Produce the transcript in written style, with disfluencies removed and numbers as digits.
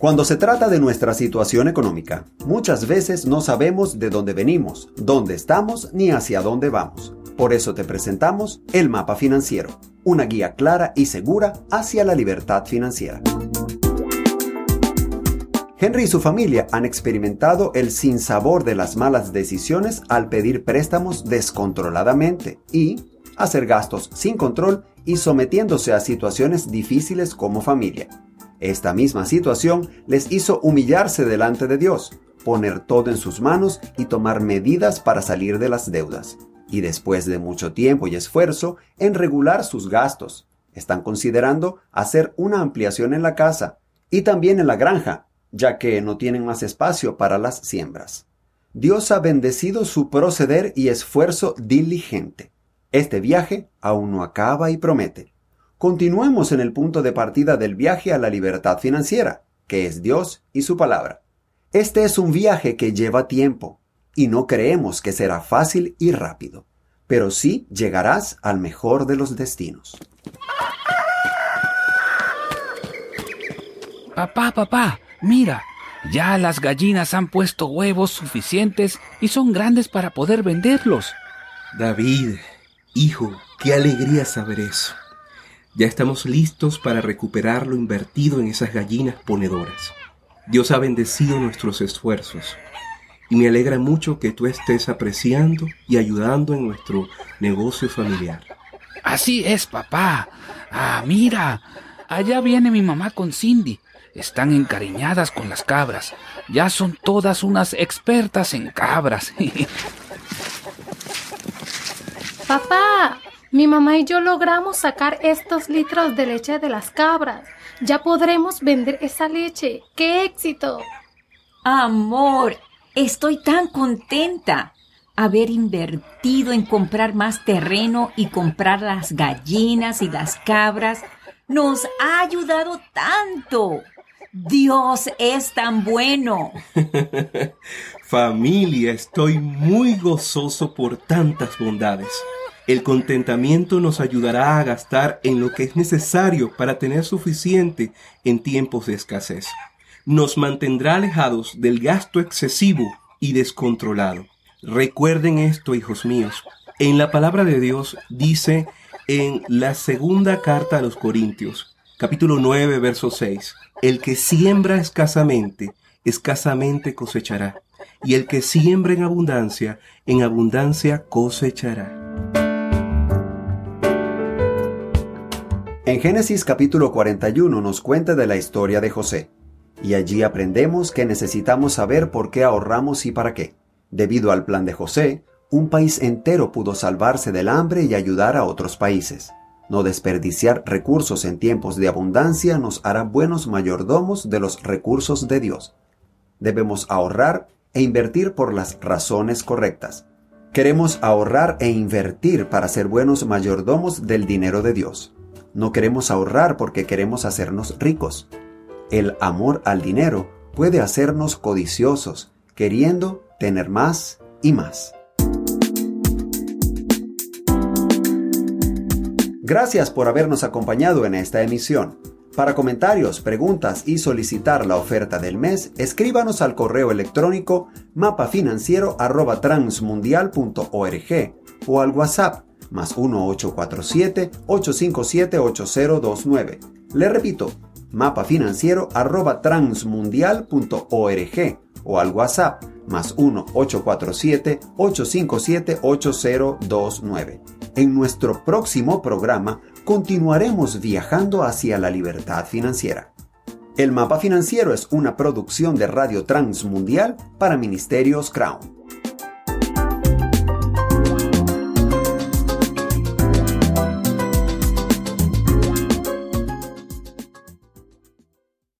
Cuando se trata de nuestra situación económica, muchas veces no sabemos de dónde venimos, dónde estamos ni hacia dónde vamos. Por eso te presentamos el Mapa Financiero, una guía clara y segura hacia la libertad financiera. Henry y su familia han experimentado el sinsabor de las malas decisiones al pedir préstamos descontroladamente y hacer gastos sin control y sometiéndose a situaciones difíciles como familia. Esta misma situación les hizo humillarse delante de Dios, poner todo en sus manos y tomar medidas para salir de las deudas. Y después de mucho tiempo y esfuerzo en regular sus gastos, están considerando hacer una ampliación en la casa y también en la granja, ya que no tienen más espacio para las siembras. Dios ha bendecido su proceder y esfuerzo diligente. Este viaje aún no acaba y promete. Continuemos en el punto de partida del viaje a la libertad financiera, que es Dios y su palabra. Este es un viaje que lleva tiempo, y no creemos que será fácil y rápido, pero sí llegarás al mejor de los destinos. Papá, mira, ya las gallinas han puesto huevos suficientes y son grandes para poder venderlos. David, hijo, qué alegría saber eso. Ya estamos listos para recuperar lo invertido en esas gallinas ponedoras. Dios ha bendecido nuestros esfuerzos y me alegra mucho que tú estés apreciando y ayudando en nuestro negocio familiar. Así es, papá. Mira, allá viene mi mamá con Cindy. Están encariñadas con las cabras. Ya son todas unas expertas en cabras. Papá, mi mamá y yo logramos sacar estos litros de leche de las cabras. Ya podremos vender esa leche. ¡Qué éxito! Amor, estoy tan contenta. Haber invertido en comprar más terreno y comprar las gallinas y las cabras nos ha ayudado tanto. Dios es tan bueno. Familia, estoy muy gozoso por tantas bondades. El contentamiento nos ayudará a gastar en lo que es necesario para tener suficiente en tiempos de escasez. Nos mantendrá alejados del gasto excesivo y descontrolado. Recuerden esto, hijos míos. En la palabra de Dios dice en la segunda carta a los Corintios, capítulo 9, verso 6, el que siembra escasamente, escasamente cosechará, y el que siembra en abundancia cosechará. En Génesis capítulo 41 nos cuenta de la historia de José, y allí aprendemos que necesitamos saber por qué ahorramos y para qué. Debido al plan de José, un país entero pudo salvarse del hambre y ayudar a otros países. No desperdiciar recursos en tiempos de abundancia nos hará buenos mayordomos de los recursos de Dios. Debemos ahorrar e invertir por las razones correctas. Queremos ahorrar e invertir para ser buenos mayordomos del dinero de Dios. No queremos ahorrar porque queremos hacernos ricos. El amor al dinero puede hacernos codiciosos, queriendo tener más y más. Gracias por habernos acompañado en esta emisión. Para comentarios, preguntas y solicitar la oferta del mes, escríbanos al correo electrónico mapafinanciero@transmundial.org o al WhatsApp +1 847 857 8029. Le repito, mapafinanciero@transmundial.org o al WhatsApp +1 847 857 8029. En nuestro próximo programa continuaremos viajando hacia la libertad financiera. El Mapa Financiero es una producción de Radio Transmundial para Ministerios Crown.